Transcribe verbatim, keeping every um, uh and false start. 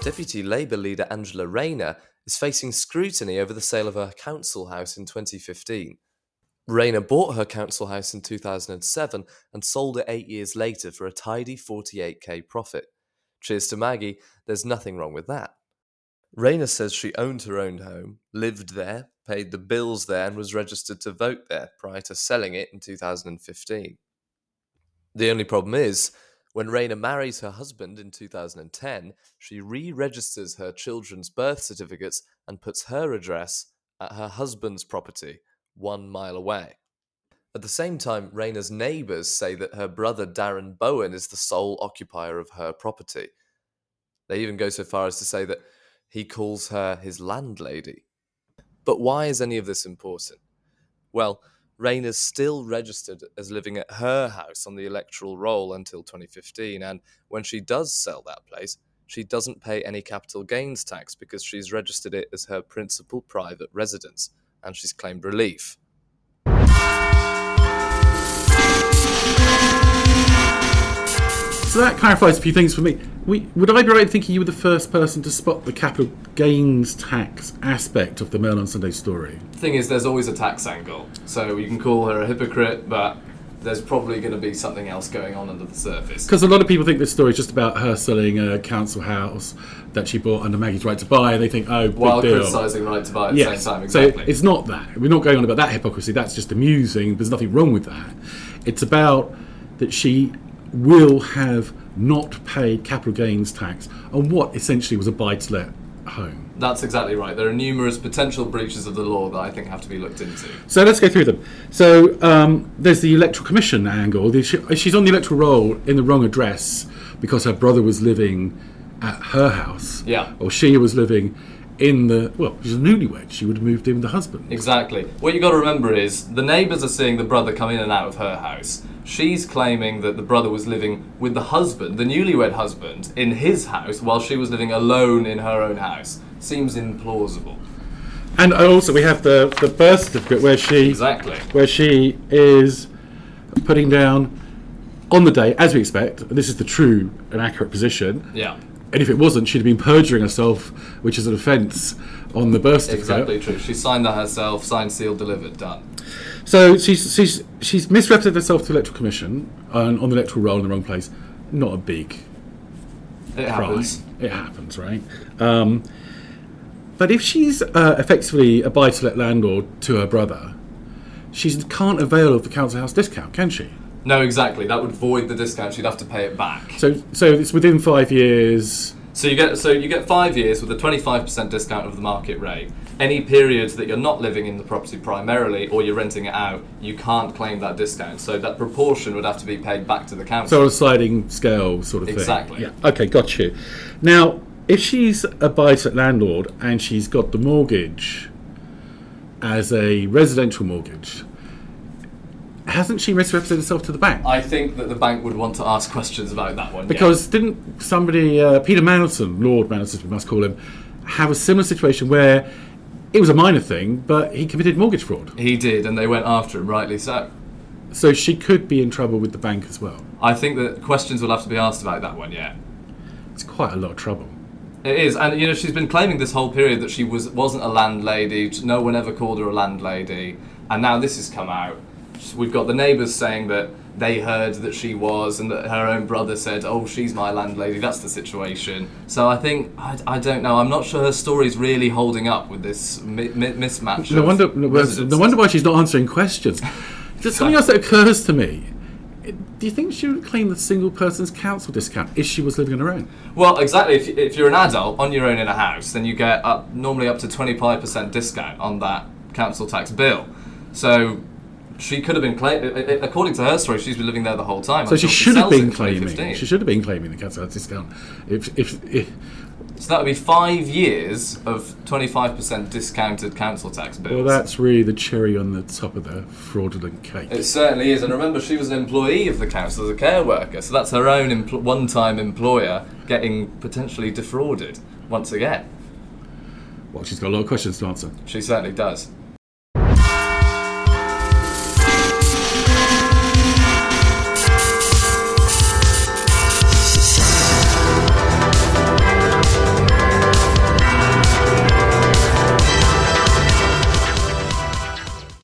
Deputy Labour leader Angela Rayner is facing scrutiny over the sale of her council house in twenty fifteen. Rayner bought her council house in two thousand seven and sold it eight years later for a tidy forty-eight thousand profit. Cheers to Maggie, there's nothing wrong with that. Rayner says she owned her own home, lived there, paid the bills there and was registered to vote there prior to selling it in two thousand fifteen. The only problem is, when Rayner marries her husband in two thousand ten, she re-registers her children's birth certificates and puts her address at her husband's property, one mile away. At the same time, Rayner's neighbours say that her brother Darren Bowen is the sole occupier of her property. They even go so far as to say that he calls her his landlady. But why is any of this important? Well, Rayner's still registered as living at her house on the electoral roll until twenty fifteen, and when she does sell that place, she doesn't pay any capital gains tax because she's registered it as her principal private residence, and she's claimed relief. So that clarifies a few things for me. We, would I be right in thinking you were the first person to spot the capital gains tax aspect of the Mail on Sunday story? The thing is, there's always a tax angle. So you can call her a hypocrite, but there's probably going to be something else going on under the surface. Because a lot of people think this story is just about her selling a council house that she bought under Maggie's right to buy, and they think, oh, big While deal. criticising right to buy at yes. the same time, exactly. So it's not that. We're not going on about that hypocrisy. That's just amusing. There's nothing wrong with that. It's about that she will have not paid capital gains tax on what essentially was a buy-to-let home. That's exactly right. There are numerous potential breaches of the law that I think have to be looked into. So let's go through them. So um, there's the Electoral Commission angle. She's on the electoral roll in the wrong address because her brother was living at her house. Yeah. Or she was living in the, well, she's a newlywed. She would have moved in with the husband. Exactly. What you've got to remember is the neighbours are seeing the brother come in and out of her house. She's claiming that the brother was living with the husband, the newlywed husband, in his house while she was living alone in her own house. Seems implausible. And also we have the, the birth certificate where she exactly where she is putting down on the day, as we expect, this is the true and accurate position. Yeah. And if it wasn't, she'd have been perjuring herself, which is an offence on the birth certificate. Exactly true. She signed that herself, signed, sealed, delivered, done. So she's she's she's misrepresented herself to the Electoral Commission on, on the electoral roll in the wrong place. Not a big It crime. happens. It happens, right? Um, but if she's uh, effectively a buy-to-let landlord to her brother, she can't avail of the council house discount, can she? No, exactly. That would void the discount. She'd have to pay it back. So, so it's within five years. So you get so you get five years with a twenty-five percent discount of the market rate. Any periods that you're not living in the property primarily or you're renting it out, you can't claim that discount. So that proportion would have to be paid back to the council. So on a sliding scale sort of thing. Exactly. Yeah. Okay, got you. Now, if she's a buy-to-let landlord and she's got the mortgage as a residential mortgage, hasn't she misrepresented herself to the bank? I think that the bank would want to ask questions about that one. Because yeah. didn't somebody, uh, Peter Mandelson, Lord Mandelson we must call him, have a similar situation where it was a minor thing, but he committed mortgage fraud? He did, and they went after him, rightly so. So she could be in trouble with the bank as well? I think that questions will have to be asked about that one, yeah. It's quite a lot of trouble. It is, and you know, she's been claiming this whole period that she was, wasn't a landlady, no one ever called her a landlady, and now this has come out. We've got the neighbours saying that they heard that she was, and that her own brother said, oh, she's my landlady, that's the situation. So I think, I, I don't know, I'm not sure her story's really holding up with this mi- mi- mismatch. No of wonder, no, no wonder why she's not answering questions. There's something else that occurs to me. Do you think she would claim the single person's council discount if she was living on her own? Well, exactly. If, if you're an adult on your own in a house, then you get up, normally up to twenty-five percent discount on that council tax bill. So she could have been claiming, according to her story, she's been living there the whole time. So she she should have been in claiming. She should have been claiming the council tax discount. If, if, if so, that would be five years of twenty-five percent discounted council tax bills. Well, that's really the cherry on the top of the fraudulent cake. It certainly is. And remember, she was an employee of the council as a care worker, so that's her own empl- one-time employer getting potentially defrauded once again. Well, she's got a lot of questions to answer. She certainly does.